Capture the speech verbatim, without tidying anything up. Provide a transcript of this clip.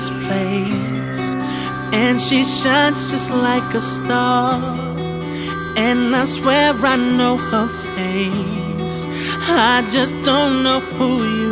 this place, and she shines just like a star. And I swear I know her face, I just don't know who you